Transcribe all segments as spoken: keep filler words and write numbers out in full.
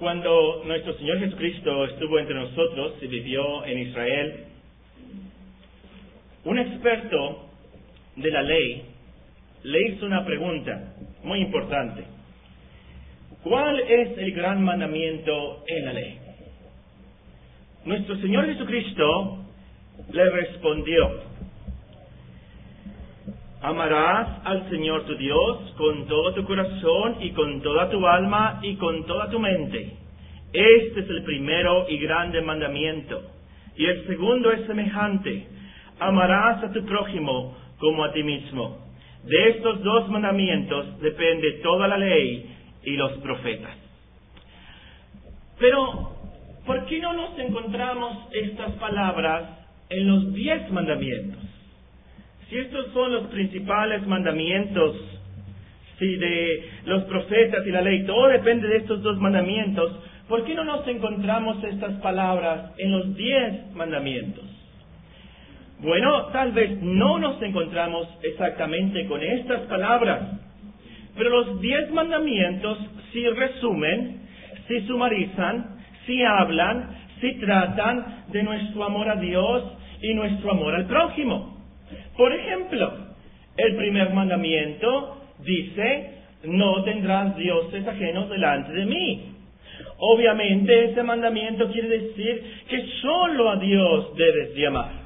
Cuando nuestro Señor Jesucristo estuvo entre nosotros y vivió en Israel, un experto de la ley le hizo una pregunta muy importante. ¿Cuál es el gran mandamiento en la ley? Nuestro Señor Jesucristo le respondió: amarás al Señor tu Dios con todo tu corazón y con toda tu alma y con toda tu mente. Este es el primero y grande mandamiento. Y el segundo es semejante: amarás a tu prójimo como a ti mismo. De estos dos mandamientos depende toda la ley y los profetas. Pero, ¿por qué no nos encontramos estas palabras en los diez mandamientos? Si estos son los principales mandamientos, si de los profetas y la ley, todo depende de estos dos mandamientos, ¿por qué no nos encontramos estas palabras en los diez mandamientos? Bueno, tal vez no nos encontramos exactamente con estas palabras, pero los diez mandamientos sí resumen, sí sumarizan, sí hablan, sí tratan de nuestro amor a Dios y nuestro amor al prójimo. Por ejemplo, el primer mandamiento dice: no tendrás dioses ajenos delante de mí. Obviamente ese mandamiento quiere decir que solo a Dios debes de amar.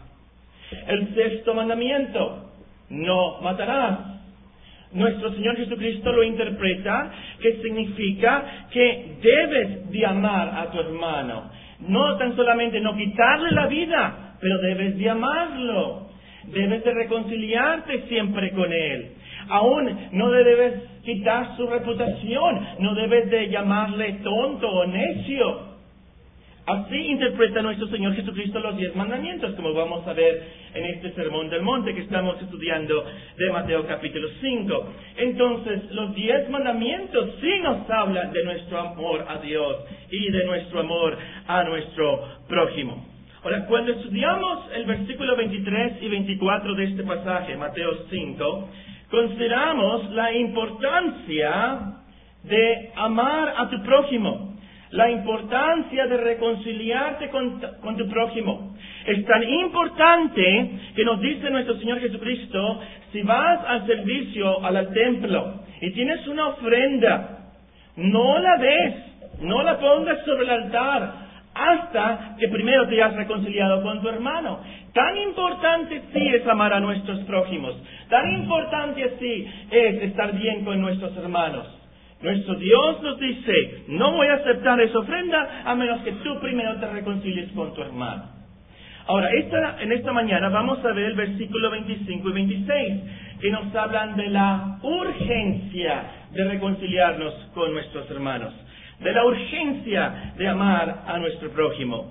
El sexto mandamiento: no matarás. Nuestro Señor Jesucristo lo interpreta que significa que debes de amar a tu hermano. No tan solamente no quitarle la vida, pero debes de amarlo. Debes de reconciliarte siempre con él. Aún no le debes quitar su reputación, no debes de llamarle tonto o necio. Así interpreta nuestro Señor Jesucristo los diez mandamientos, como vamos a ver en este Sermón del Monte que estamos estudiando de Mateo capítulo cinco. Entonces, los diez mandamientos sí nos hablan de nuestro amor a Dios y de nuestro amor a nuestro prójimo. Ahora, cuando estudiamos el versículo veintitrés y veinticuatro de este pasaje, Mateo cinco, consideramos la importancia de amar a tu prójimo, la importancia de reconciliarte con, con tu prójimo. Es tan importante que nos dice nuestro Señor Jesucristo: si vas al servicio, al, al templo, y tienes una ofrenda, no la des, no la pongas sobre el altar, hasta que primero te hayas reconciliado con tu hermano. Tan importante sí es amar a nuestros prójimos. Tan importante sí es estar bien con nuestros hermanos. Nuestro Dios nos dice: no voy a aceptar esa ofrenda a menos que tú primero te reconcilies con tu hermano. Ahora, esta, en esta mañana vamos a ver el versículo veinticinco y veintiséis, que nos hablan de la urgencia de reconciliarnos con nuestros hermanos, de la urgencia de amar a nuestro prójimo.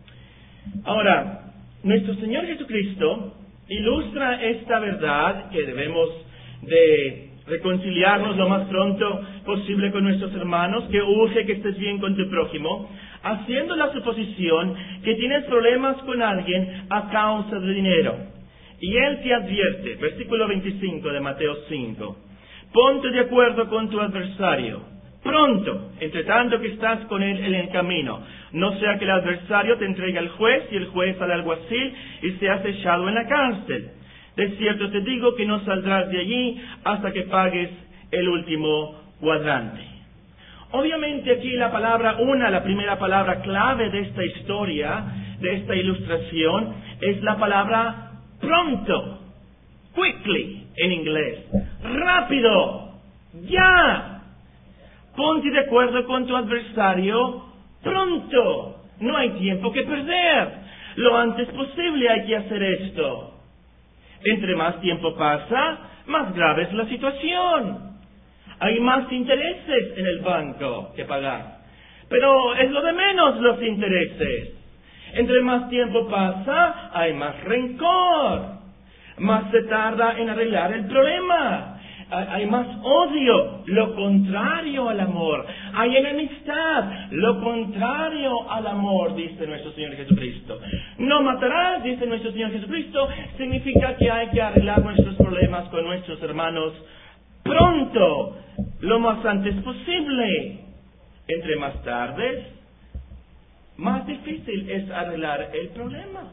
Ahora, nuestro Señor Jesucristo ilustra esta verdad, que debemos de reconciliarnos lo más pronto posible con nuestros hermanos, que urge que estés bien con tu prójimo, haciendo la suposición que tienes problemas con alguien a causa de dinero. Y Él te advierte, versículo veinticinco de Mateo cinco, ponte de acuerdo con tu adversario pronto, entre tanto que estás con él en el camino, no sea que el adversario te entregue al juez y el juez al alguacil y seas echado en la cárcel. De cierto te digo que no saldrás de allí hasta que pagues el último cuadrante. Obviamente aquí la palabra una, la primera palabra clave de esta historia, de esta ilustración, es la palabra pronto, quickly en inglés, rápido, ya. Ponte de acuerdo con tu adversario pronto. No hay tiempo que perder. Lo antes posible hay que hacer esto. Entre más tiempo pasa, más grave es la situación. Hay más intereses en el banco que pagar. Pero es lo de menos los intereses. Entre más tiempo pasa, hay más rencor. Más se tarda en arreglar el problema. Hay más odio, lo contrario al amor. Hay enemistad, lo contrario al amor, dice nuestro Señor Jesucristo. No matarás, dice nuestro Señor Jesucristo, significa que hay que arreglar nuestros problemas con nuestros hermanos pronto, lo más antes posible. Entre más tardes, más difícil es arreglar el problema.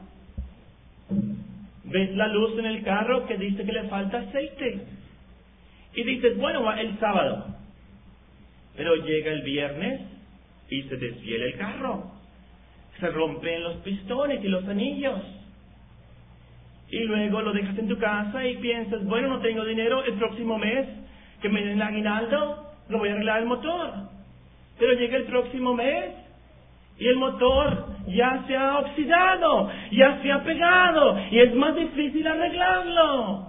Ves la luz en el carro que dice que le falta aceite. Y dices, bueno, va el sábado. Pero llega el viernes y se desviela el carro. Se rompen los pistones y los anillos. Y luego lo dejas en tu casa y piensas, bueno, no tengo dinero, el próximo mes que me den el aguinaldo, lo voy a arreglar el motor. Pero llega el próximo mes y el motor ya se ha oxidado, ya se ha pegado y es más difícil arreglarlo.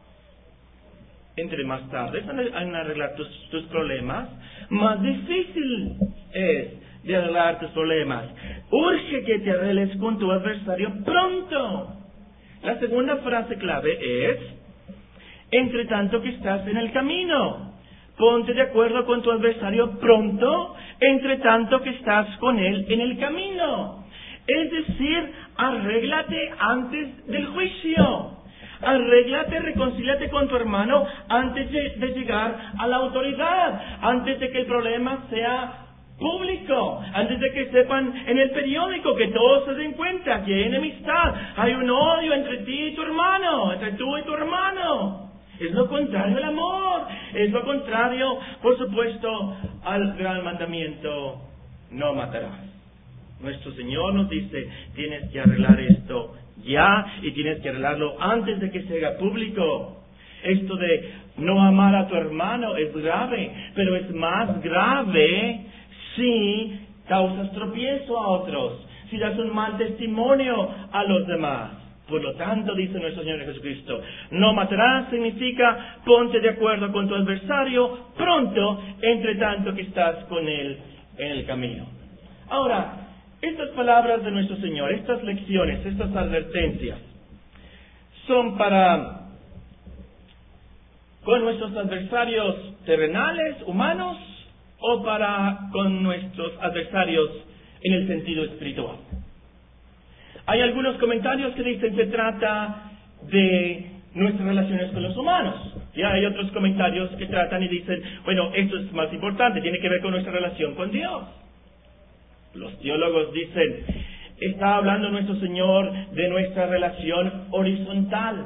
Entre más tarde en arreglar tus, tus problemas, más difícil es de arreglar tus problemas. Urge que te arregles con tu adversario pronto. La segunda frase clave es, entre tanto que estás en el camino. Ponte de acuerdo con tu adversario pronto, entre tanto que estás con él en el camino. Es decir, arréglate antes del juicio. Arréglate, reconcíliate con tu hermano antes de, de llegar a la autoridad, antes de que el problema sea público, antes de que sepan en el periódico, que todos se den cuenta que hay enemistad, hay un odio entre ti y tu hermano, entre tú y tu hermano. Es lo contrario al amor, es lo contrario, por supuesto, al gran mandamiento, no matarás. Nuestro Señor nos dice, tienes que arreglar esto ya y tienes que arreglarlo antes de que se haga público. Esto de no amar a tu hermano es grave, pero es más grave si causas tropiezo a otros, si das un mal testimonio a los demás. Por lo tanto, dice nuestro Señor Jesucristo, no matarás significa ponte de acuerdo con tu adversario pronto, entre tanto que estás con él en el camino. Ahora, estas palabras de nuestro Señor, estas lecciones, estas advertencias, son para con nuestros adversarios terrenales, humanos, o para con nuestros adversarios en el sentido espiritual. Hay algunos comentarios que dicen que se trata de nuestras relaciones con los humanos. Y hay otros comentarios que tratan y dicen, bueno, esto es más importante, tiene que ver con nuestra relación con Dios. Los teólogos dicen, está hablando nuestro Señor de nuestra relación horizontal.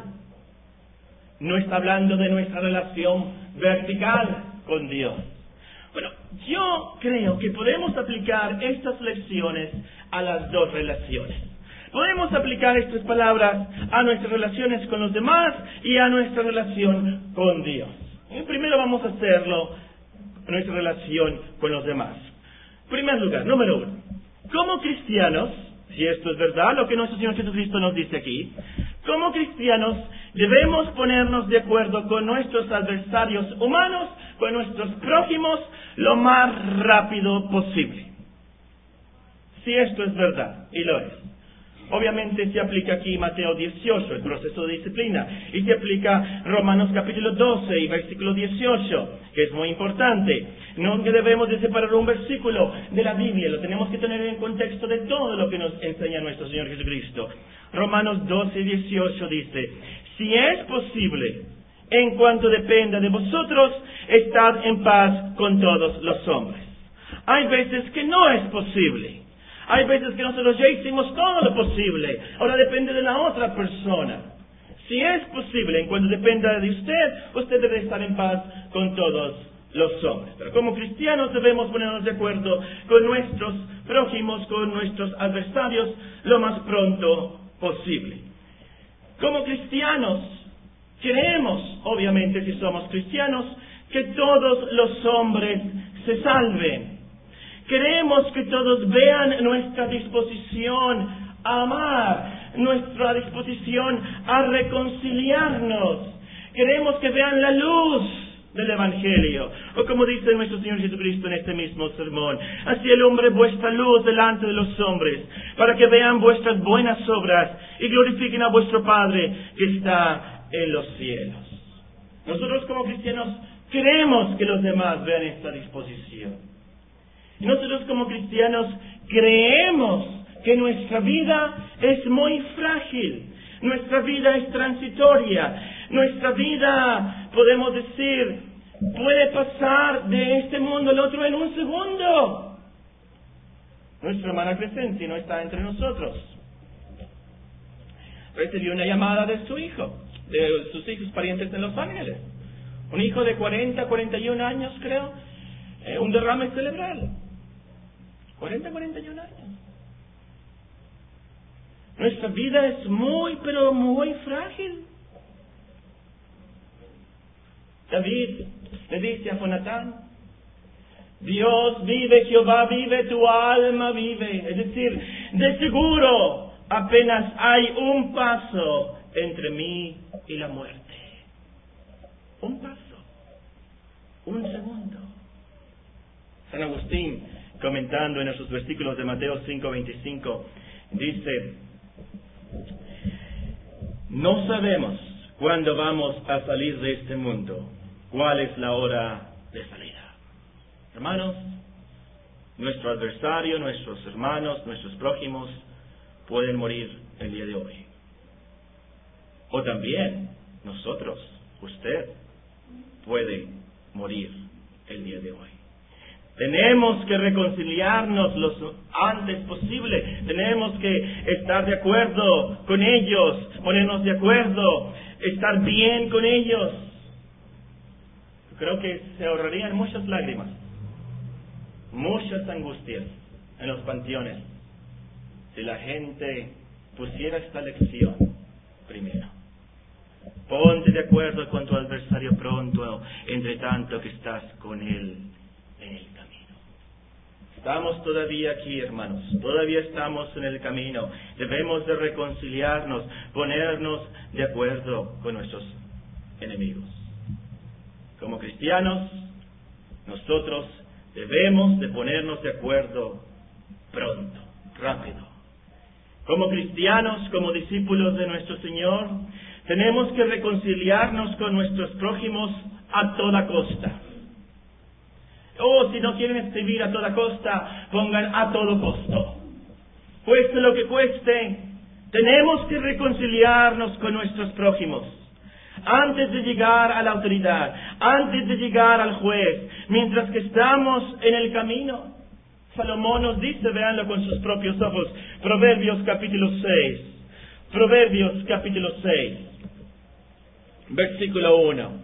No está hablando de nuestra relación vertical con Dios. Bueno, yo creo que podemos aplicar estas lecciones a las dos relaciones. Podemos aplicar estas palabras a nuestras relaciones con los demás y a nuestra relación con Dios. Y primero vamos a hacerlo en nuestra relación con los demás. En primer lugar, número uno, como cristianos, si esto es verdad, lo que nuestro Señor Jesucristo nos dice aquí, como cristianos debemos ponernos de acuerdo con nuestros adversarios humanos, con nuestros prójimos, lo más rápido posible. Si esto es verdad, y lo es. Obviamente se aplica aquí Mateo dieciocho, el proceso de disciplina, y se aplica Romanos capítulo doce y versículo dieciocho, que es muy importante. No que debemos de separar un versículo de la Biblia, lo tenemos que tener en contexto de todo lo que nos enseña nuestro Señor Jesucristo. Romanos doce y dieciocho dice, si es posible, en cuanto dependa de vosotros, estad en paz con todos los hombres. Hay veces que no es posible. Hay veces que nosotros ya hicimos todo lo posible. Ahora depende de la otra persona. Si es posible, en cuanto dependa de usted, usted debe estar en paz con todos los hombres. Pero como cristianos debemos ponernos de acuerdo con nuestros prójimos, con nuestros adversarios, lo más pronto posible. Como cristianos, queremos, obviamente si somos cristianos, que todos los hombres se salven. Queremos que todos vean nuestra disposición a amar, nuestra disposición a reconciliarnos. Queremos que vean la luz del Evangelio. O como dice nuestro Señor Jesucristo en este mismo sermón, así el hombre vuestra luz delante de los hombres, para que vean vuestras buenas obras y glorifiquen a vuestro Padre que está en los cielos. Nosotros como cristianos queremos que los demás vean esta disposición. Nosotros como cristianos creemos que nuestra vida es muy frágil, nuestra vida es transitoria, nuestra vida, podemos decir, puede pasar de este mundo al otro en un segundo. Nuestra hermana Crescencia no está entre nosotros. Recibió una llamada de su hijo, de sus hijos parientes en Los Ángeles. Un hijo de cuarenta, cuarenta y un años, creo, eh, un derrame cerebral. cuarenta, cuarenta y un años. Nuestra vida es muy, pero muy frágil. David le dice a Jonatán: Dios vive, Jehová vive, tu alma vive. Es decir, de seguro apenas hay un paso entre mí y la muerte. Un paso, un segundo. San Agustín, comentando en esos versículos de Mateo cinco veinticinco, dice: no sabemos cuándo vamos a salir de este mundo, cuál es la hora de salida. Hermanos, nuestro adversario, nuestros hermanos, nuestros prójimos pueden morir el día de hoy. O también nosotros, usted, puede morir el día de hoy. Tenemos que reconciliarnos lo antes posible. Tenemos que estar de acuerdo con ellos, ponernos de acuerdo, estar bien con ellos. Creo que se ahorrarían muchas lágrimas, muchas angustias en los panteones si la gente pusiera esta lección primero. Ponte de acuerdo con tu adversario pronto, entre tanto que estás con él en el camino. Estamos todavía aquí, hermanos, todavía estamos en el camino. Debemos de reconciliarnos, ponernos de acuerdo con nuestros enemigos. Como cristianos, nosotros debemos de ponernos de acuerdo pronto, rápido. Como cristianos, como discípulos de nuestro Señor, tenemos que reconciliarnos con nuestros prójimos a toda costa. O si no quieren escribir a toda costa, pongan a todo costo. Cueste lo que cueste, tenemos que reconciliarnos con nuestros prójimos. Antes de llegar a la autoridad, antes de llegar al juez, mientras que estamos en el camino. Salomón nos dice, véanlo con sus propios ojos, Proverbios capítulo seis, Proverbios capítulo seis, versículo uno.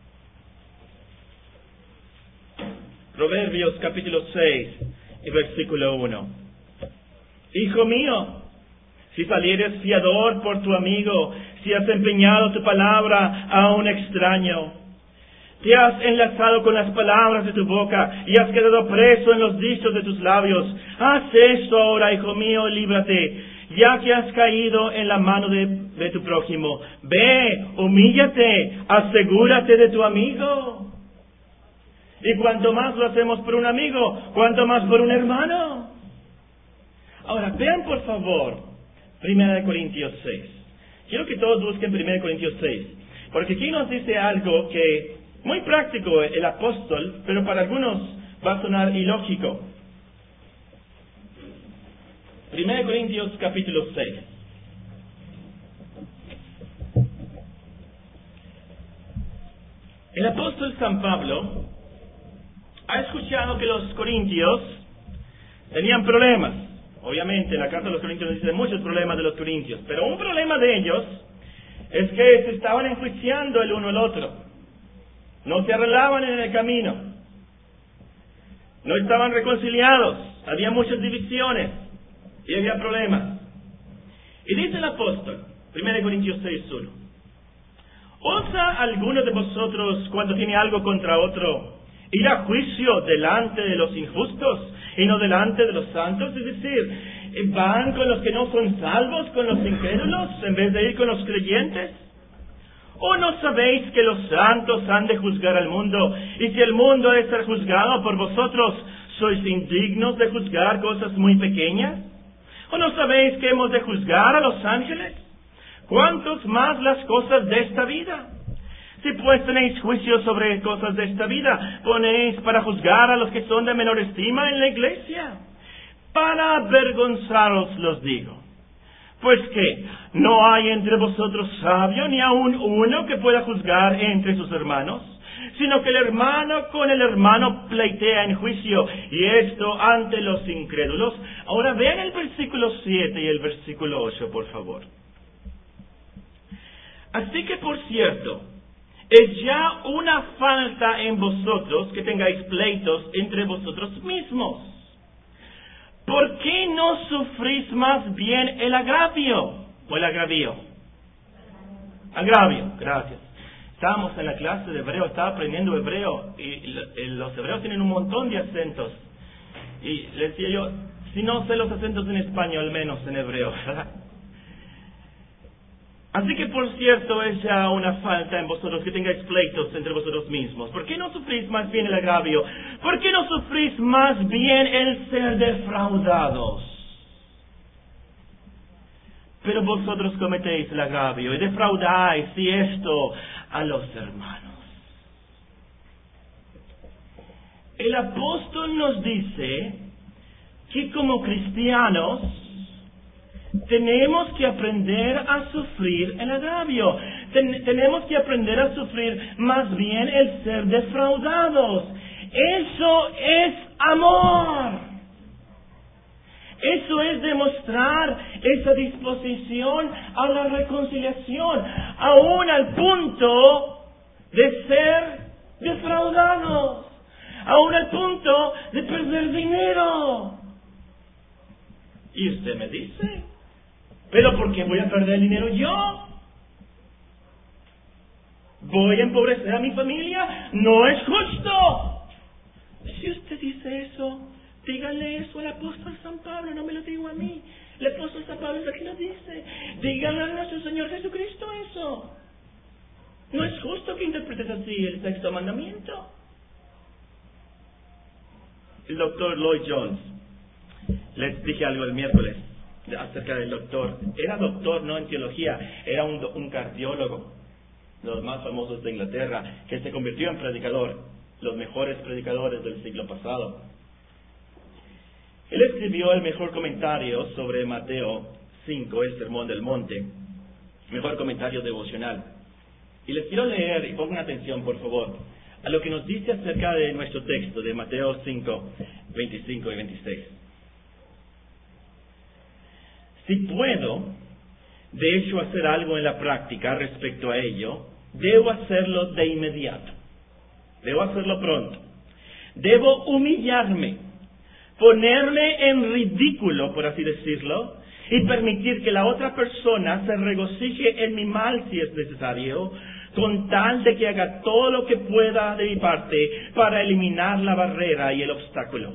Proverbios capítulo seis y versículo uno. Hijo mío, si salieres fiador por tu amigo, si has empeñado tu palabra a un extraño, te has enlazado con las palabras de tu boca y has quedado preso en los dichos de tus labios. Haz esto ahora, hijo mío, y líbrate, ya que has caído en la mano de, de tu prójimo. Ve, humíllate, asegúrate de tu amigo. Y cuanto más lo hacemos por un amigo, cuanto más por un hermano. Ahora, vean por favor, Primera de Corintios seis. Quiero que todos busquen Primera de Corintios seis, porque aquí nos dice algo que, muy práctico el apóstol, pero para algunos va a sonar ilógico. Primera de Corintios capítulo seis. El apóstol San Pablo ha escuchado que los corintios tenían problemas. Obviamente, la carta de los corintios dice muchos problemas de los corintios, pero un problema de ellos es que se estaban enjuiciando el uno al otro. No se arreglaban en el camino. No estaban reconciliados. Había muchas divisiones y había problemas. Y dice el apóstol, Primera de Corintios seis uno: ¿osa alguno de vosotros, cuando tiene algo contra otro, ir a juicio delante de los injustos y no delante de los santos? Es decir, ¿van con los que no son salvos, con los incrédulos, en vez de ir con los creyentes? ¿O no sabéis que los santos han de juzgar al mundo? Y si el mundo ha de ser juzgado por vosotros, ¿sois indignos de juzgar cosas muy pequeñas? ¿O no sabéis que hemos de juzgar a los ángeles? ¿Cuántos más las cosas de esta vida? Si pues tenéis juicio sobre cosas de esta vida, ponéis para juzgar a los que son de menor estima en la iglesia. Para avergonzaros los digo. Pues que no hay entre vosotros sabio, ni aun uno que pueda juzgar entre sus hermanos. sino que el hermano con el hermano pleitea en juicio, y esto ante los incrédulos. Ahora vean el versículo siete y el versículo ocho, por favor. Así que, por cierto, es ya una falta en vosotros que tengáis pleitos entre vosotros mismos. ¿Por qué no sufrís más bien el agravio? ¿O el agravio? Agravio, gracias. Estábamos en la clase de hebreo, estaba aprendiendo hebreo, y los hebreos tienen un montón de acentos. Y le decía yo, si no sé los acentos en español, menos en hebreo, ¿verdad? Así que, por cierto, es ya una falta en vosotros que tengáis pleitos entre vosotros mismos. ¿Por qué no sufrís más bien el agravio? ¿Por qué no sufrís más bien el ser defraudados? Pero vosotros cometéis el agravio y defraudáis, y esto, a los hermanos. El apóstol nos dice que como cristianos tenemos que aprender a sufrir el agravio. Ten- tenemos que aprender a sufrir más bien el ser defraudados. Eso es amor. Eso es demostrar esa disposición a la reconciliación, aún al punto de ser defraudados, aún al punto de perder dinero. Y usted me dice, ¿pero por qué voy a perder dinero yo? ¿Voy a empobrecer a mi familia? ¡No es justo! Si usted dice eso, dígale eso al apóstol San Pablo, no me lo digo a mí. El apóstol San Pablo es el que lo dice. Dígale a nuestro Señor Jesucristo eso. No es justo que interpretes así el sexto mandamiento. El doctor Lloyd Jones, les dije algo el miércoles acerca del doctor. Era doctor no en teología, era un, un cardiólogo, de los más famosos de Inglaterra, que se convirtió en predicador, los mejores predicadores del siglo pasado. Él escribió el mejor comentario sobre Mateo cinco, el Sermón del Monte, mejor comentario devocional. Y les quiero leer, y pongan atención por favor, a lo que nos dice acerca de nuestro texto de Mateo cinco, veinticinco y veintiséis. Si puedo, de hecho, hacer algo en la práctica respecto a ello, debo hacerlo de inmediato. Debo hacerlo pronto. Debo humillarme, ponerme en ridículo, por así decirlo, y permitir que la otra persona se regocije en mi mal si es necesario, con tal de que haga todo lo que pueda de mi parte para eliminar la barrera y el obstáculo.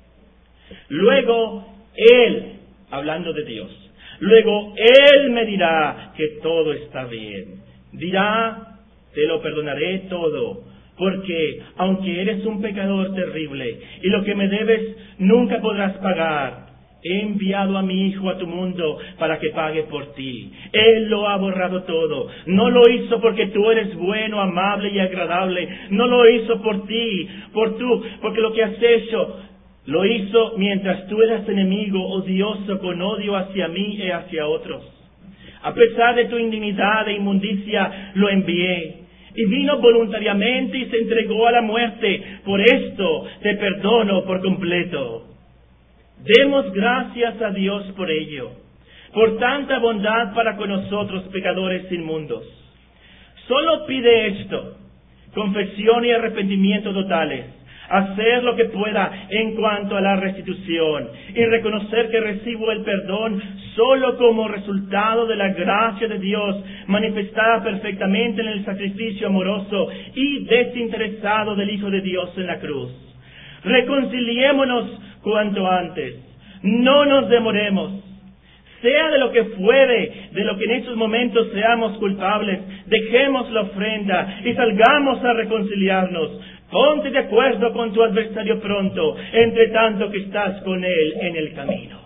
Luego, Él, hablando de Dios, luego Él me dirá que todo está bien. Dirá, te lo perdonaré todo, porque aunque eres un pecador terrible y lo que me debes nunca podrás pagar, he enviado a mi Hijo a tu mundo para que pague por ti. Él lo ha borrado todo. No lo hizo porque tú eres bueno, amable y agradable. No lo hizo por ti, por tú, porque lo que has hecho lo hizo mientras tú eras enemigo, odioso, con odio hacia mí y hacia otros. A pesar de tu indignidad e inmundicia, lo envié. Y vino voluntariamente y se entregó a la muerte. Por esto te perdono por completo. Demos gracias a Dios por ello, por tanta bondad para con nosotros pecadores inmundos. Solo pide esto: confesión y arrepentimiento totales, hacer lo que pueda en cuanto a la restitución y reconocer que recibo el perdón solo como resultado de la gracia de Dios manifestada perfectamente en el sacrificio amoroso y desinteresado del Hijo de Dios en la cruz. Reconciliémonos cuanto antes, no nos demoremos. Sea de lo que fuere, de lo que en estos momentos seamos culpables, dejemos la ofrenda y salgamos a reconciliarnos. Ponte de acuerdo con tu adversario pronto, entre tanto que estás con él en el camino.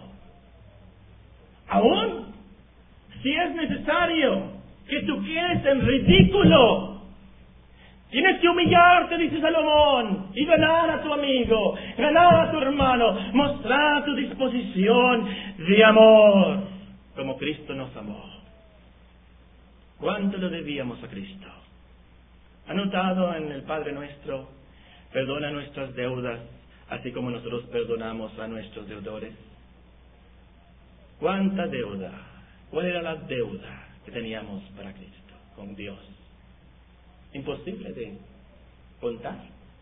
Aún, si es necesario que tú quedes en ridículo, tienes que humillarte, dice Salomón, y ganar a tu amigo, ganar a tu hermano, mostrar tu disposición de amor, como Cristo nos amó. ¿Cuánto lo debíamos a Cristo? Anotado en el Padre Nuestro, perdona nuestras deudas, así como nosotros perdonamos a nuestros deudores. ¿Cuánta deuda? ¿Cuál era la deuda que teníamos para Cristo, con Dios? Imposible de contar.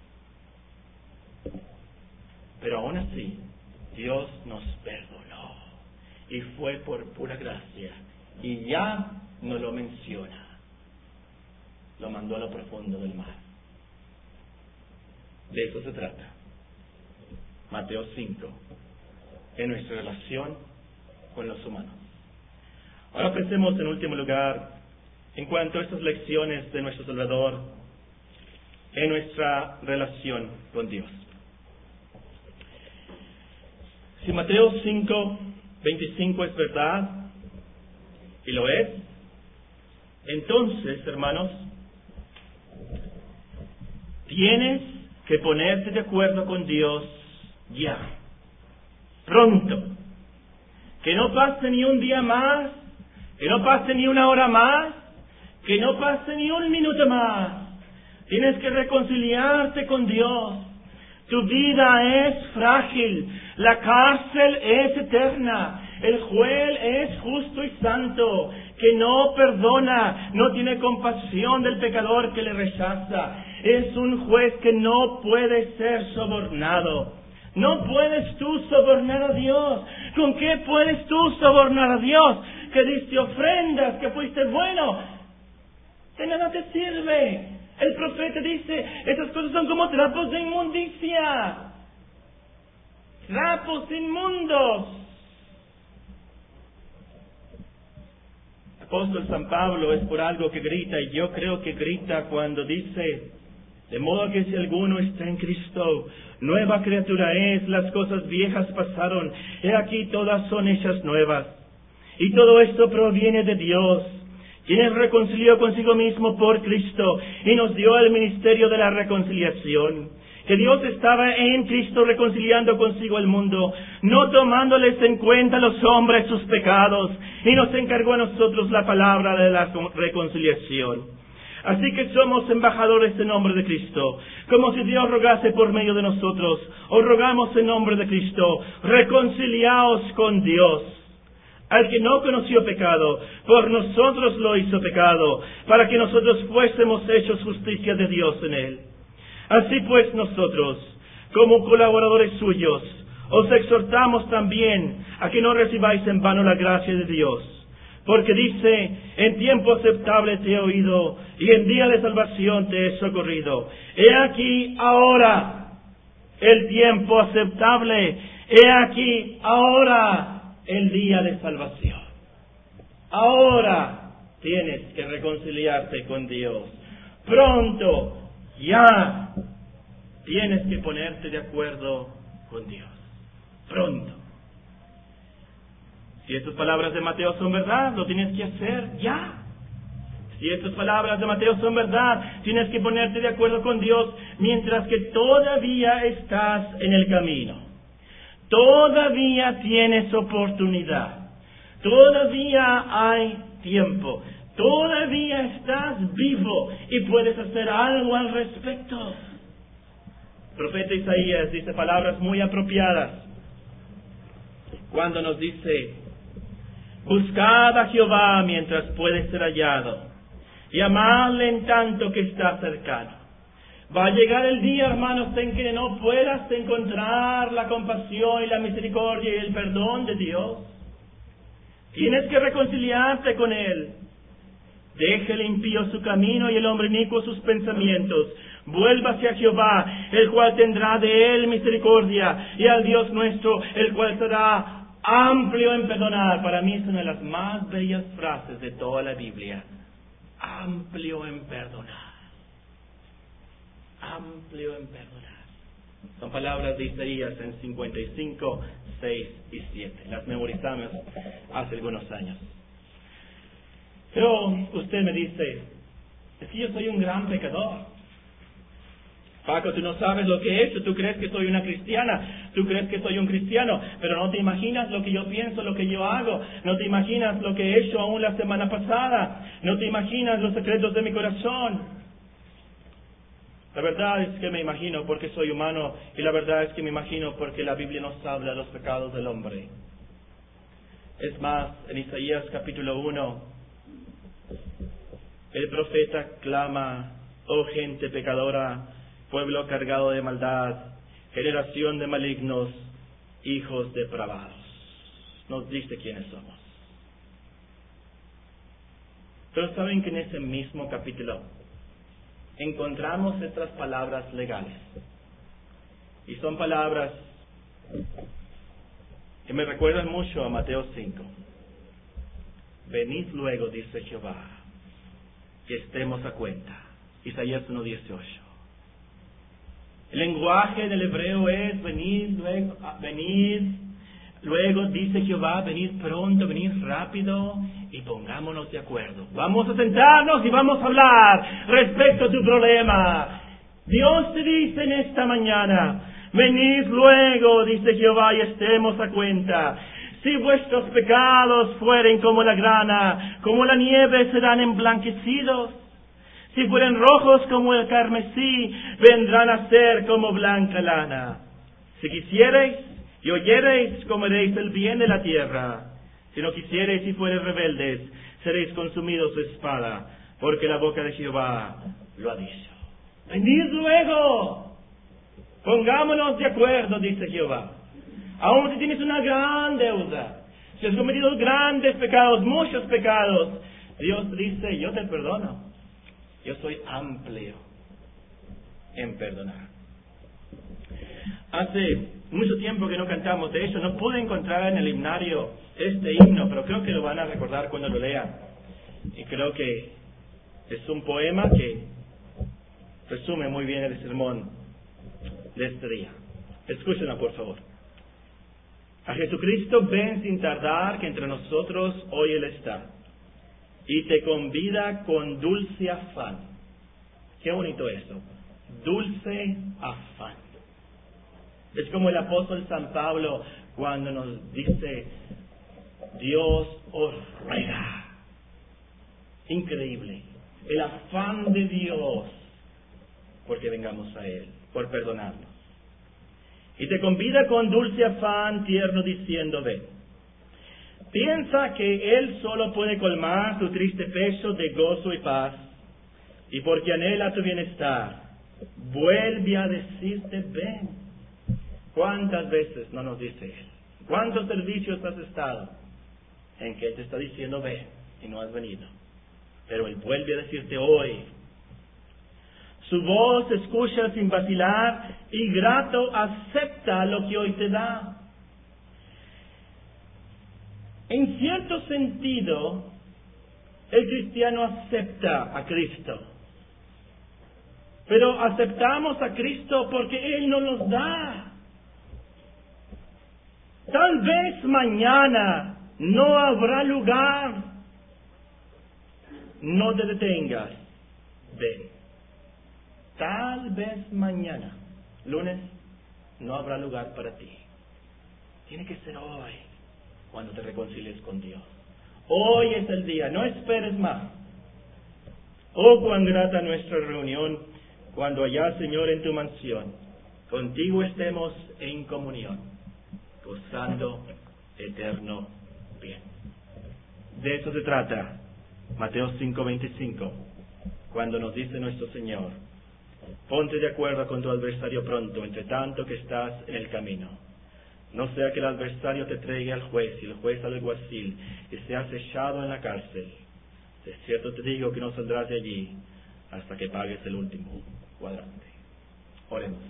Pero aún así, Dios nos perdonó. Y fue por pura gracia. Y ya no lo menciona. Lo mandó a lo profundo del mar. De eso se trata. Mateo cinco. En nuestra relación con los humanos. Ahora pensemos en último lugar en cuanto a estas lecciones de nuestro Salvador en nuestra relación con Dios. Si Mateo cinco, veinticinco es verdad, y lo es, entonces, hermanos, tienes que ponerte de acuerdo con Dios ya, pronto. Que no pase ni un día más, que no pase ni una hora más, que no pase ni un minuto más. Tienes que reconciliarte con Dios. Tu vida es frágil, la cárcel es eterna, el juez es justo y santo, que no perdona, no tiene compasión del pecador que le rechaza. Es un juez que no puede ser sobornado. No puedes tú sobornar a Dios. ¿Con qué puedes tú sobornar a Dios? Que diste ofrendas, que fuiste bueno. De nada te sirve. El profeta dice, esas cosas son como trapos de inmundicia. Trapos inmundos. El apóstol San Pablo es por algo que grita, y yo creo que grita cuando dice, de modo que si alguno está en Cristo, nueva criatura es, las cosas viejas pasaron, he aquí todas son hechas nuevas. Y todo esto proviene de Dios, quien nos reconcilió consigo mismo por Cristo y nos dio el ministerio de la reconciliación. Que Dios estaba en Cristo reconciliando consigo el mundo, no tomándoles en cuenta a los hombres sus pecados, y nos encargó a nosotros la palabra de la reconciliación. Así que somos embajadores en nombre de Cristo, como si Dios rogase por medio de nosotros. Os rogamos en nombre de Cristo, reconciliaos con Dios. Al que no conoció pecado, por nosotros lo hizo pecado, para que nosotros fuésemos hechos justicia de Dios en él. Así pues nosotros, como colaboradores suyos, os exhortamos también a que no recibáis en vano la gracia de Dios. Porque dice, en tiempo aceptable te he oído, y en día de salvación te he socorrido. He aquí ahora el tiempo aceptable, he aquí ahora el día de salvación. Ahora tienes que reconciliarte con Dios. Pronto, ya, tienes que ponerte de acuerdo con Dios. Pronto. Si estas palabras de Mateo son verdad, lo tienes que hacer ya. Si estas palabras de Mateo son verdad, tienes que ponerte de acuerdo con Dios mientras que todavía estás en el camino. Todavía tienes oportunidad. Todavía hay tiempo. Todavía estás vivo y puedes hacer algo al respecto. El profeta Isaías dice palabras muy apropiadas cuando nos dice: buscad a Jehová mientras puede ser hallado, y amadle en tanto que está cercano. Va a llegar el día, hermanos, en que no puedas encontrar la compasión y la misericordia y el perdón de Dios. Tienes que reconciliarte con Él. Deje el impío su camino y el hombre inicuo sus pensamientos. Vuélvase a Jehová, el cual tendrá de él misericordia, y al Dios nuestro, el cual será amplio en perdonar. Para mí es una de las más bellas frases de toda la Biblia. Amplio en perdonar. Amplio en perdonar. Son palabras de Isaías en cincuenta y cinco, seis y siete. Las memorizamos hace algunos años. Pero usted me dice: es que yo soy un gran pecador. Paco, tú no sabes lo que he hecho. Tú crees que soy una cristiana. Tú crees que soy un cristiano. Pero no te imaginas lo que yo pienso, lo que yo hago. No te imaginas lo que he hecho aún la semana pasada. No te imaginas los secretos de mi corazón. La verdad es que me imagino porque soy humano y la verdad es que me imagino porque la Biblia nos habla de los pecados del hombre. Es más, en Isaías capítulo uno, el profeta clama: oh gente pecadora, pueblo cargado de maldad, generación de malignos, hijos depravados. Nos dice quiénes somos. Pero saben que en ese mismo capítulo encontramos estas palabras legales. Y son palabras que me recuerdan mucho a Mateo cinco. Venid luego, dice Jehová, que estemos a cuenta. Isaías uno dieciocho. El lenguaje del hebreo es venid luego, venid luego, dice Jehová, venid pronto, venid rápido y pongámonos de acuerdo. Vamos a sentarnos y vamos a hablar respecto a tu problema. Dios te dice en esta mañana: venid luego, dice Jehová, y estemos a cuenta. Si vuestros pecados fueren como la grana, como la nieve serán emblanquecidos. Si fueren rojos como el carmesí, vendrán a ser como blanca lana. Si quisiereis y oyereis, comeréis el bien de la tierra. Si no quisiereis y fuereis rebeldes, seréis consumidos de espada, porque la boca de Jehová lo ha dicho. Venid luego, pongámonos de acuerdo, dice Jehová. Aun si tienes una gran deuda, si has cometido grandes pecados, muchos pecados, Dios dice: yo te perdono. Yo soy amplio en perdonar. Hace mucho tiempo que no cantamos, de hecho no pude encontrar en el himnario este himno, pero creo que lo van a recordar cuando lo lean. Y creo que es un poema que resume muy bien el sermón de este día. Escúchenla, por favor. A Jesucristo ven sin tardar, que entre nosotros hoy Él está, y te convida con dulce afán. Qué bonito eso, dulce afán. Es como el apóstol San Pablo cuando nos dice: Dios os ruega. Increíble, el afán de Dios porque vengamos a Él, por perdonarnos. Y te convida con dulce afán tierno diciendo: ven. Piensa que Él solo puede colmar tu triste pecho de gozo y paz, y porque anhela tu bienestar, vuelve a decirte: ven. ¿Cuántas veces no nos dice Él? ¿Cuántos servicios has estado en que Él te está diciendo: ven, y no has venido? Pero Él vuelve a decirte hoy. Su voz escucha sin vacilar y grato acepta lo que hoy te da. En cierto sentido, el cristiano acepta a Cristo. Pero aceptamos a Cristo porque Él nos los da. Tal vez mañana no habrá lugar. No te detengas. Ven. Tal vez mañana, lunes, no habrá lugar para ti. Tiene que ser hoy, cuando te reconcilies con Dios. Hoy es el día, no esperes más. Oh, cuán grata nuestra reunión, cuando allá, Señor, en tu mansión, contigo estemos en comunión, gozando eterno bien. De eso se trata Mateo cinco veinticinco, cuando nos dice nuestro Señor: ponte de acuerdo con tu adversario pronto, entre tanto que estás en el camino. No sea que el adversario te traiga al juez y el juez al alguacil y seas echado en la cárcel. De cierto te digo que no saldrás de allí hasta que pagues el último cuadrante. Oremos.